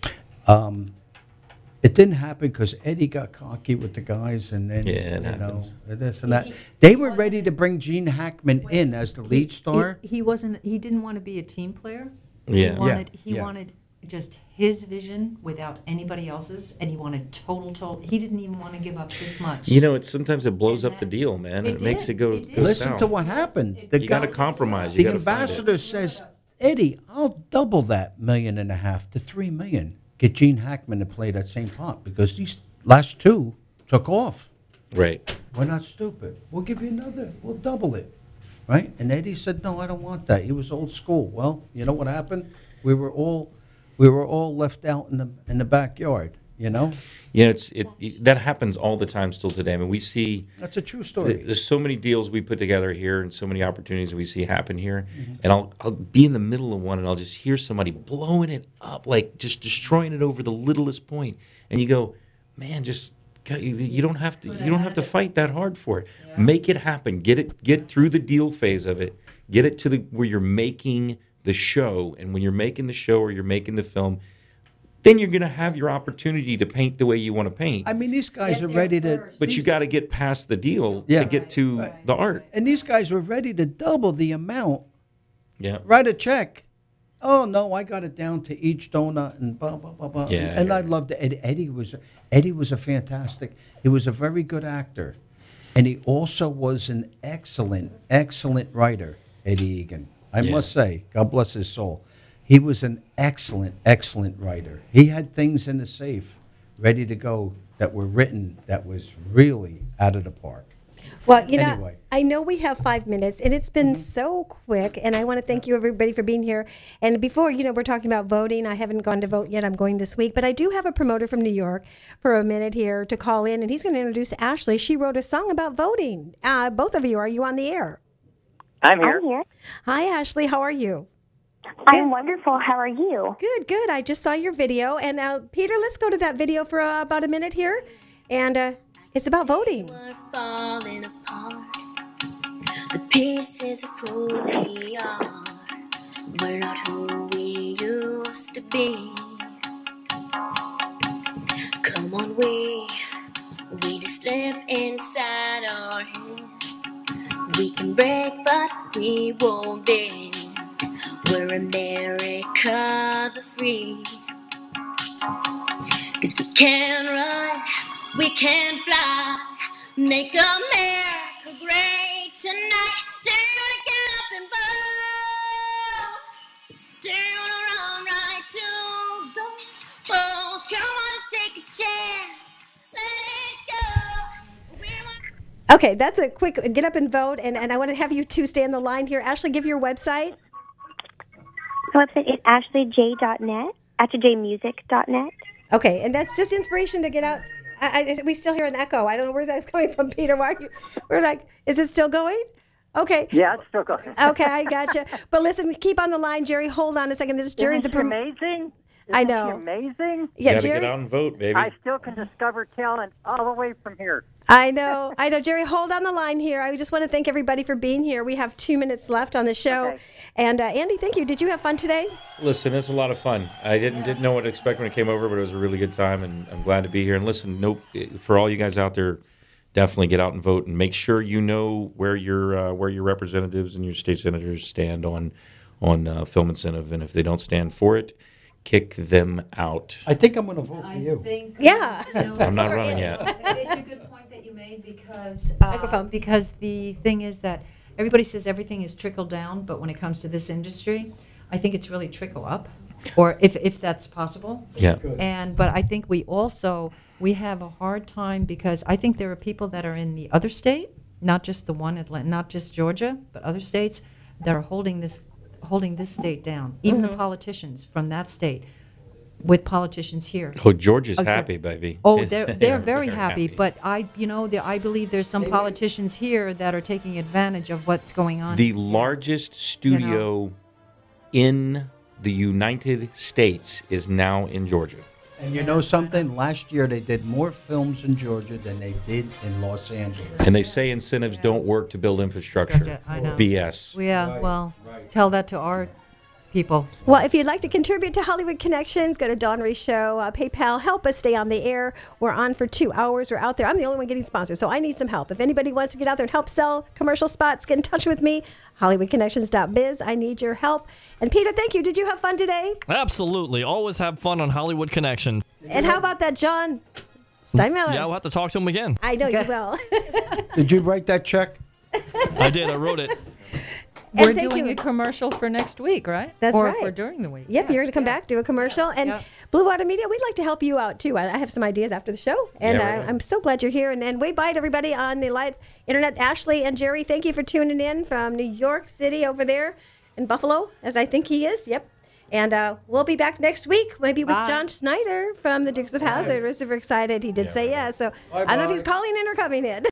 It didn't happen because Eddie got cocky with the guys, and then it happens. this and that. They were ready to bring Gene Hackman in as the lead star. He wasn't. He didn't want to be a team player. Yeah. He wanted just his vision without anybody else's, and he wanted total. He didn't even want to give up this much. It's sometimes it blows up the deal, man. It makes it go Listen south. to what happened. You got to compromise. You The got to find it. ambassador says, Eddie, I'll double that $1.5 million to $3 million. Get Gene Hackman to play that same part because these last two took off. Right. We're not stupid. We'll give you another. We'll double it. Right? And Eddie said, no, I don't want that. He was old school. Well, you know what happened? We were all left out in the backyard, That happens all the time still today. I mean, we see That's a true story. there's so many deals we put together here and so many opportunities we see happen here. And I'll be in the middle of one and I'll just hear somebody blowing it up, like just destroying it over the littlest point. And you go, man, you don't have to fight that hard for it. Yeah. Make it happen. Get through the deal phase of it. Get it to where you're making the show. And when you're making the show or you're making the film, then you're going to have your opportunity to paint the way you want to paint. I mean, these guys are ready to... But you got to get past the deal to get to the art. And these guys were ready to double the amount, Yeah. write a check, Oh no, I got it down to each donut and blah blah blah blah. Yeah, and yeah. I loved it. Eddie was a fantastic. He was a very good actor, and he also was an excellent writer. Eddie Egan, I Yeah. must say, God bless his soul. He was an excellent writer. He had things in the safe ready to go that were written that was really out of the park. Well, you know, Anyway. I know we have 5 minutes, and it's been so quick, and I want to thank you, everybody, for being here. And before, we're talking about voting. I haven't gone to vote yet. I'm going this week. But I do have a promoter from New York for a minute here to call in, and he's going to introduce Ashley. She wrote a song about voting. Both of you, are you on the air? I'm here. Hi, Ashley. How are you? I'm wonderful. How are you? Good. I just saw your video. And Peter, let's go to that video for about a minute here. And it's about voting. We're falling apart. The pieces of who we are. We're not who we used to be. Come on, we just live inside our head. We can break, but we won't bend. We're America the free. 'Cause we can run, we can fly. Make America great tonight. Do you wanna get up and vote? Do you wanna run right to those polls? Come on, let's take a chance. Let it go. We want Okay, that's a quick get up and vote. And I want to have you two stay on the line here. Ashley, give your website. My website is ashleyj.net, ashleyjmusic.net. Okay, and that's just inspiration to get out. We still hear an echo. I don't know where that's coming from, Peter. Why are you? We're like, is it still going? Okay. Yeah, it's still going. Okay, I gotcha. But listen, keep on the line, Jerry. Hold on a second. This is Jerry. Isn't she amazing? I Isn't know. she amazing? Yeah, Gotta Jerry. get out and vote, baby. I still can discover talent all the way from here. I know, Jerry. Hold on the line here. I just want to thank everybody for being here. We have 2 minutes left on the show. Okay. And Andy, thank you. Did you have fun today? Listen, it's a lot of fun. I didn't know what to expect when I came over, but it was a really good time, and I'm glad to be here. And listen, for all you guys out there, definitely get out and vote, and make sure you know where your representatives and your state senators stand on film incentive, and if they don't stand for it, kick them out. I think I'm going to vote for you. Yeah. I'm not running yet. It's a good point that you made because Microphone. because the thing is that everybody says everything is trickle down, but when it comes to this industry, I think it's really trickle up, or if that's possible. Yeah. But I think we have a hard time because I think there are people that are in the other state, not just the one not just Georgia, but other states that are holding this state down. Even the politicians from that state, with politicians here. Oh, Georgia's Okay. happy, baby. Oh, they're very happy. But I believe there's some politicians here that are taking advantage of what's going on. The largest studio in the United States is now in Georgia. And you know something? Last year they did more films in Georgia than they did in Los Angeles. And they say incentives don't work to build infrastructure. I know. BS. Yeah, well, tell that to our people. Well, if you'd like to contribute to Hollywood Connections, go to Dawn Reese Show, PayPal. Help us stay on the air. We're on for 2 hours. We're out there. I'm the only one getting sponsors, so I need some help. If anybody wants to get out there and help sell commercial spots, get in touch with me. HollywoodConnections.biz. I need your help. And Peter, thank you. Did you have fun today? Absolutely. Always have fun on Hollywood Connections. And how about that John Steinmiller? Yeah, we'll have to talk to him again. I know you will. Did you write that check? I did. I wrote it. We're thank doing you. a commercial for next week, right? That's or right. for during the week. Yep, Yes, you're going to come back, do a commercial. And Blue Water Media, we'd like to help you out, too. I have some ideas after the show. And Yeah, right on. I'm so glad you're here. And wave bye to everybody on the live internet. Ashley and Jerry, thank you for tuning in from New York City over there in Buffalo, as I think he is. Yep. And we'll be back next week, maybe with John Schneider from the Dukes of Hazzard. We're super excited. He did say yes. So I don't know if he's calling in or coming in.